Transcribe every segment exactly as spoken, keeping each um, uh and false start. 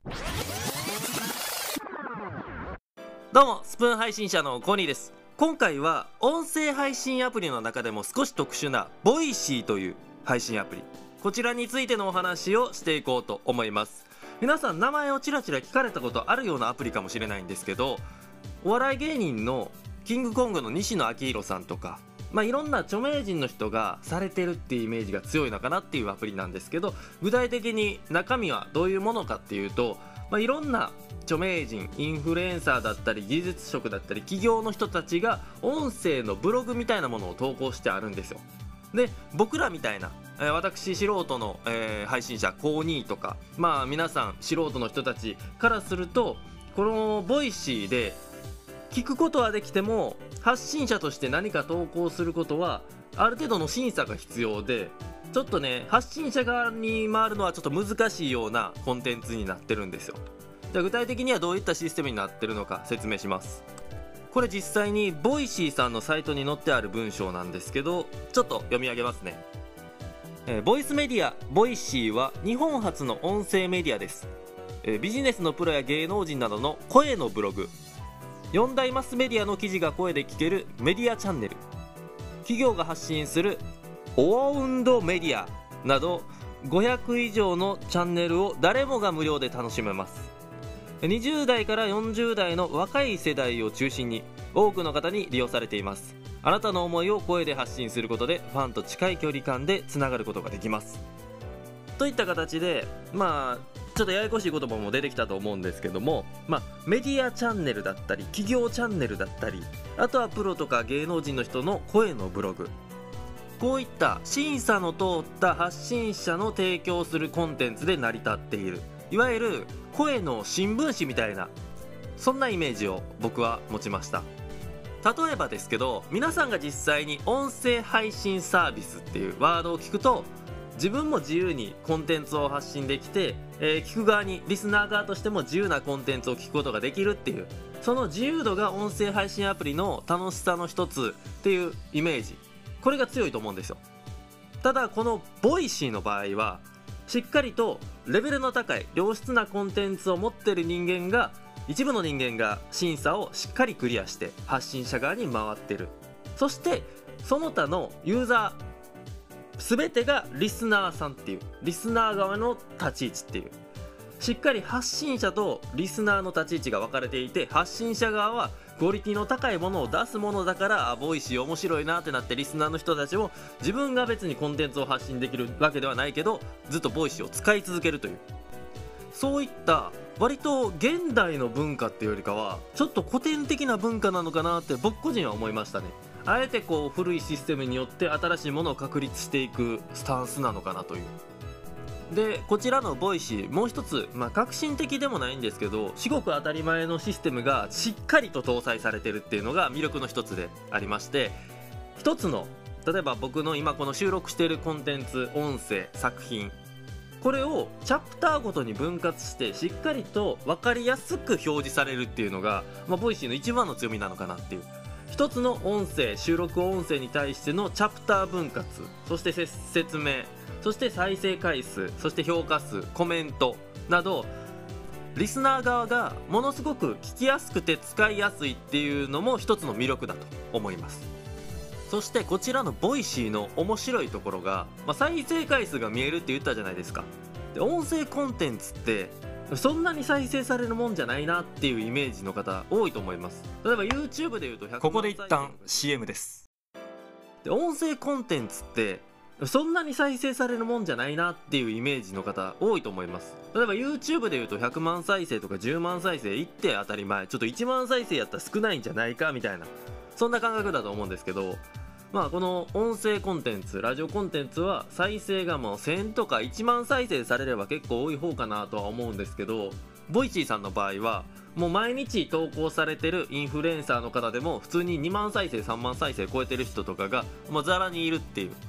どうもスプーン配信者のコニーです。今回は音声配信アプリの中でも少し特殊なボイシーという配信アプリ、こちらについてのお話をしていこうと思います。皆さん名前をちらちら聞かれたことあるようなアプリかもしれないんですけど、お笑い芸人のキングコングの西野亮廣さんとか、まあ、いろんな著名人の人がされてるっていうイメージが強いのかなっていうアプリなんですけど、具体的に中身はどういうものかっていうと、まあ、いろんな著名人、インフルエンサーだったり技術職だったり企業の人たちが音声のブログみたいなものを投稿してあるんですよ。で、僕らみたいな、えー、私素人の、えー、配信者コーニーとか、まあ皆さん素人の人たちからすると、このボイシーで聞くことはできても発信者として何か投稿することはある程度の審査が必要で、ちょっとね発信者側に回るのはちょっと難しいようなコンテンツになってるんですよ。じゃあ具体的にはどういったシステムになってるのか説明します。これ実際にボイシーさんのサイトに載ってある文章なんですけど、ちょっと読み上げますね。えー、ボイスメディアボイシーは日本初の音声メディアです。えー、ビジネスのプロや芸能人などの声のブログ、よん大マスメディアの記事が声で聞けるメディアチャンネル、企業が発信するオウンドメディアなどごひゃく以上のチャンネルを誰もが無料で楽しめます。にじゅう代からよんじゅう代の若い世代を中心に多くの方に利用されています。あなたの思いを声で発信することでファンと近い距離感でつながることができます。といった形で、まあちょっとややこしい言葉も出てきたと思うんですけども、まあ、メディアチャンネルだったり企業チャンネルだったり、あとはプロとか芸能人の人の声のブログ、こういった審査の通った発信者の提供するコンテンツで成り立っている、いわゆる声の新聞紙みたいな、そんなイメージを僕は持ちました。例えばですけど、皆さんが実際に音声配信サービスっていうワードを聞くと、自分も自由にコンテンツを発信できて、えー、聞く側にリスナー側としても自由なコンテンツを聞くことができるっていう、その自由度が音声配信アプリの楽しさの一つっていうイメージ、これが強いと思うんですよ。ただこのボイシーの場合はしっかりとレベルの高い良質なコンテンツを持っている人間が、一部の人間が審査をしっかりクリアして発信者側に回ってる。そしてその他のユーザー全てがリスナーさんっていう、リスナー側の立ち位置っていう、しっかり発信者とリスナーの立ち位置が分かれていて、発信者側はクオリティの高いものを出すものだから、あ、ボイシー面白いなってなって、リスナーの人たちも自分が別にコンテンツを発信できるわけではないけどずっとボイシーを使い続けるという、そういった割と現代の文化っていうよりかはちょっと古典的な文化なのかなって僕個人は思いましたね。あえてこう古いシステムによって新しいものを確立していくスタンスなのかなという。でこちらのボイシー、もう一つ、まあ、革新的でもないんですけど至極当たり前のシステムがしっかりと搭載されてるっていうのが魅力の一つでありまして、一つの例えば僕の今この収録しているコンテンツ、音声、作品、これをチャプターごとに分割してしっかりと分かりやすく表示されるっていうのが、まあ、ボイシーの一番の強みなのかなっていう。一つの音声、収録音声に対してのチャプター分割、そして説明、そして再生回数、そして評価数、コメントなど、リスナー側がものすごく聞きやすくて使いやすいっていうのも一つの魅力だと思います。そしてこちらのボイシーの面白いところが、まあ、再生回数が見えるって言ったじゃないですか。で音声コンテンツってそんなに再生されるもんじゃないなっていうイメージの方多いと思います。例えば YouTube でいうとひゃくまん、ここで一旦 シーエム です。で音声コンテンツってそんなに再生されるもんじゃないなっていうイメージの方多いと思います。例えば YouTube でいうとひゃくまん再生とかじゅうまん再生いって当たり前、ちょっといちまん再生やったら少ないんじゃないかみたいな、そんな感覚だと思うんですけど、まあこの音声コンテンツ、ラジオコンテンツは再生がもうせんとかいちまん再生されれば結構多い方かなとは思うんですけど、ボイシーさんの場合はもう毎日投稿されてるインフルエンサーの方でも普通ににまん再生さんまん再生超えてる人とかがもうザラにいるっていう、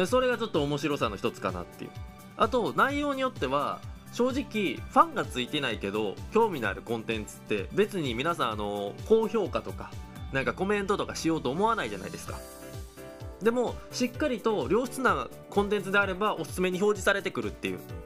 それがちょっと面白さの一つかなっていう。あと内容によっては正直ファンがついてないけど興味のあるコンテンツって別に皆さんあの高評価とかなんかコメントとかしようと思わないじゃないですか。でもしっかりと良質なコンテンツであればおすすめに表示されてくるっていう、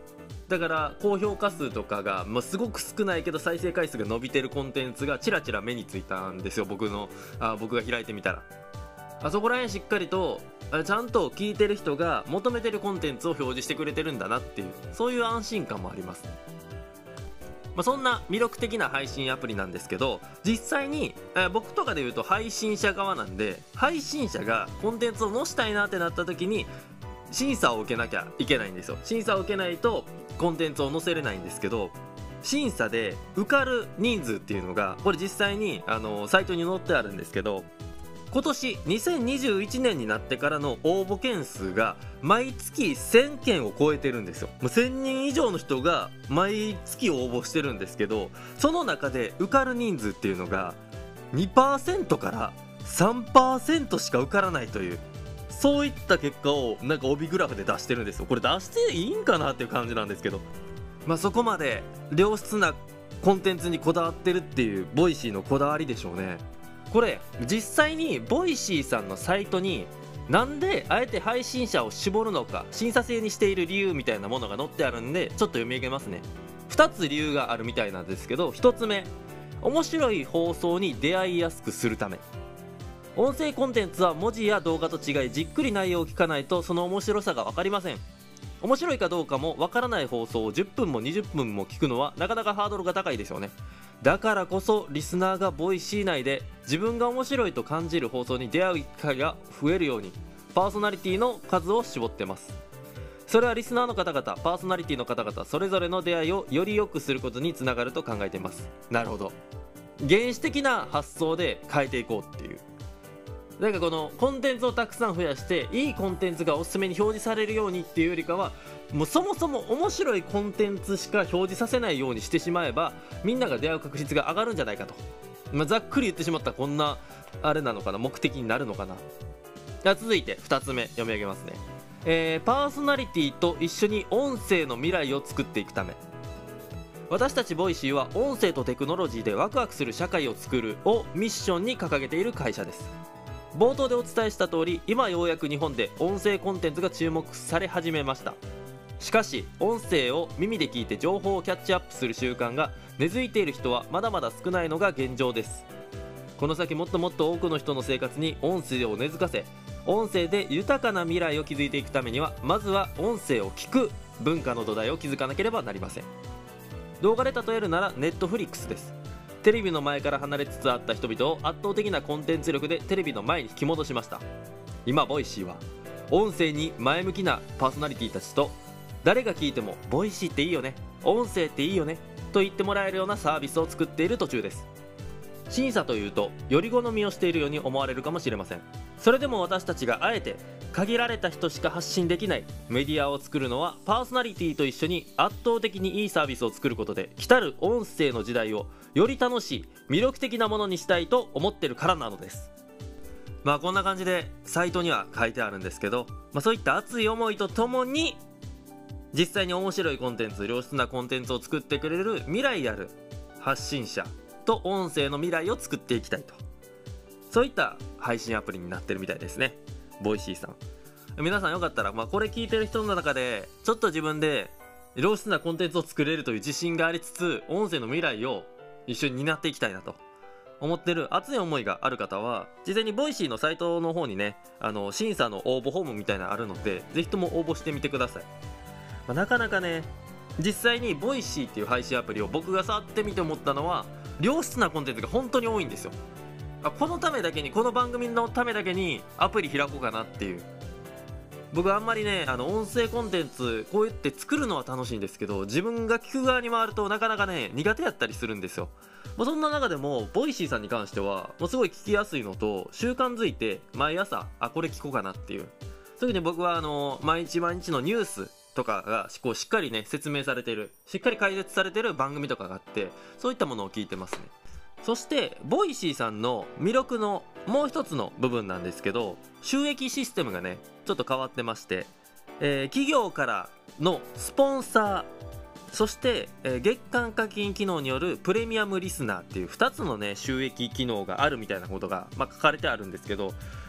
だから高評価数とかが、まあ、すごく少ないけど再生回数が伸びてるコンテンツがちらちら目についたんですよ、僕のあ僕が開いてみたら。あそこら辺しっかりとあちゃんと聞いてる人が求めてるコンテンツを表示してくれてるんだなっていう、そういう安心感もありますね。まあ、そんな魅力的な配信アプリなんですけど、実際に、えー僕とかで言うと配信者側なんで、配信者がコンテンツを載したいなってなった時に審査を受けなきゃいけないんですよ。審査を受けないとコンテンツを載せれないんですけど、審査で受かる人数っていうのがこれ実際にあのサイトに載ってあるんですけど、今年にせんにじゅういちねんになってからの応募件数が毎月せんけんを超えてるんですよ。もうせんにん以上の人が毎月応募してるんですけど、その中で受かる人数っていうのが にパーセント から さんパーセント しか受からないという、そういった結果をなんか帯グラフで出してるんですよ。これ出していいんかなっていう感じなんですけど、まあそこまで良質なコンテンツにこだわってるっていうボイシーのこだわりでしょうね。これ実際にボイシーさんのサイトになんであえて配信者を絞るのか、審査制にしている理由みたいなものが載ってあるんで、ちょっと読み上げますね。ふたつ理由があるみたいなんですけど、ひとつめ、面白い放送に出会いやすくするため。音声コンテンツは文字や動画と違い、じっくり内容を聞かないとその面白さが分かりません。面白いかどうかも分からない放送をじゅっぷんもにじゅっぷんも聞くのはなかなかハードルが高いですよね。だからこそリスナーがボイシー内で自分が面白いと感じる放送に出会う機会が増えるようにパーソナリティの数を絞ってます。それはリスナーの方々、パーソナリティの方々それぞれの出会いをより良くすることにつながると考えています。なるほど、原始的な発想で変えていこうっていう、なんかこのコンテンツをたくさん増やしていいコンテンツがおすすめに表示されるようにっていうよりかは、もうそもそも面白いコンテンツしか表示させないようにしてしまえばみんなが出会う確率が上がるんじゃないかと、まあ、ざっくり言ってしまったらこんなあれなのかな、目的になるのかな。では続いてふたつめ読み上げますね。えー、パーソナリティと一緒に音声の未来を作っていくため、私たちボイシーは音声とテクノロジーでワクワクする社会を作るをミッションに掲げている会社です。冒頭でお伝えした通り、今ようやく日本で音声コンテンツが注目され始めました。しかし音声を耳で聞いて情報をキャッチアップする習慣が根付いている人はまだまだ少ないのが現状です。この先もっともっと多くの人の生活に音声を根付かせ、音声で豊かな未来を築いていくためには、まずは音声を聞く文化の土台を築かなければなりません。動画で例えるならネットフリックスです。テレビの前から離れつつあった人々を圧倒的なコンテンツ力でテレビの前に引き戻しました。今ボイシーは音声に前向きなパーソナリティたちと、誰が聞いてもボイシーっていいよね、音声っていいよねと言ってもらえるようなサービスを作っている途中です。審査というとより好みをしているように思われるかもしれません。それでも私たちがあえて限られた人しか発信できないメディアを作るのは、パーソナリティと一緒に圧倒的にいいサービスを作ることで、来たる音声の時代をより楽しい魅力的なものにしたいと思ってるからなのです。まあこんな感じでサイトには書いてあるんですけど、まあ、そういった熱い思いとともに実際に面白いコンテンツ、良質なコンテンツを作ってくれる未来ある発信者と音声の未来を作っていきたいと、そういった配信アプリになってるみたいですね、ボイシーさん。皆さんよかったら、まあ、これ聞いてる人の中でちょっと自分で良質なコンテンツを作れるという自信がありつつ、音声の未来を一緒に担っていきたいなと思ってる熱い思いがある方は、事前にボイシーのサイトの方にね、あの審査の応募フォームみたいなのあるので、ぜひとも応募してみてください。まあ、なかなかね、実際にボイシーっていう配信アプリを僕が触ってみて思ったのは、良質なコンテンツが本当に多いんですよ。このためだけに、この番組のためだけにアプリ開こうかなっていう。僕あんまりね、あの音声コンテンツこうやって作るのは楽しいんですけど、自分が聞く側に回るとなかなかね苦手やったりするんですよ。もうそんな中でもボイシーさんに関してはもうすごい聞きやすいのと、習慣づいて毎朝あこれ聞こうかなっていう、そういう風に僕はあの毎日毎日のニュースとかがこうしっかりね説明されてる、しっかり解説されてる番組とかがあって、そういったものを聞いてますね。そしてボイシーさんの魅力のもう一つの部分なんですけど、収益システムがねちょっと変わってまして、えー、企業からのスポンサー、そして、えー、月間課金機能によるプレミアムリスナーっていうふたつのね収益機能があるみたいなことが、まあ、書かれてあるんですけど、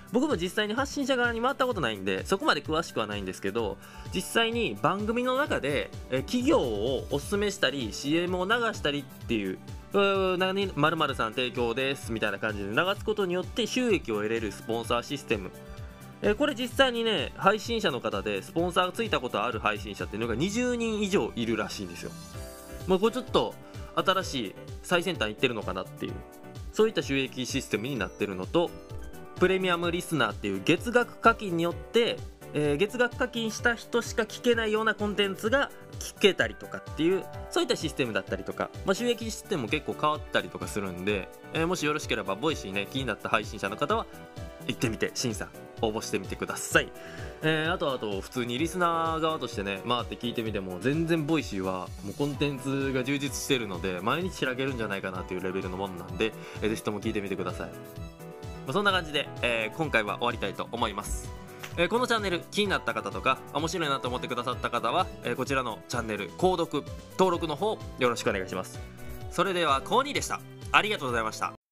僕も実際に発信者側に回ったことないんでそこまで詳しくはないんですけど、実際に番組の中でえ企業をおすすめしたり シーエム を流したりっていう何〇〇さん提供ですみたいな感じで流すことによって収益を得れるスポンサーシステム、えーこれ実際にね配信者の方でスポンサーがついたことある配信者っていうのがにじゅうにん以上いるらしいんですよ。もうこれちょっと新しい最先端いってるのかなっていう、そういった収益システムになってるのと、プレミアムリスナーっていう月額課金によって、えー月額課金した人しか聞けないようなコンテンツが聞けたりとかっていう、そういったシステムだったりとか、まあ、収益システムも結構変わったりとかするんで、えーもしよろしければボイシーね気になった配信者の方は行ってみて審査応募してみてください。えーあとあと普通にリスナー側としてね回って聞いてみても全然ボイシーはもうコンテンツが充実してるので毎日開けるんじゃないかなっていうレベルのものなんで、えーぜひとも聞いてみてください。まあ、そんな感じで、えー今回は終わりたいと思います。えーこのチャンネル気になった方とか面白いなと思ってくださった方は、えーこちらのチャンネル購読登録の方よろしくお願いします。それではコーニーでした。ありがとうございました。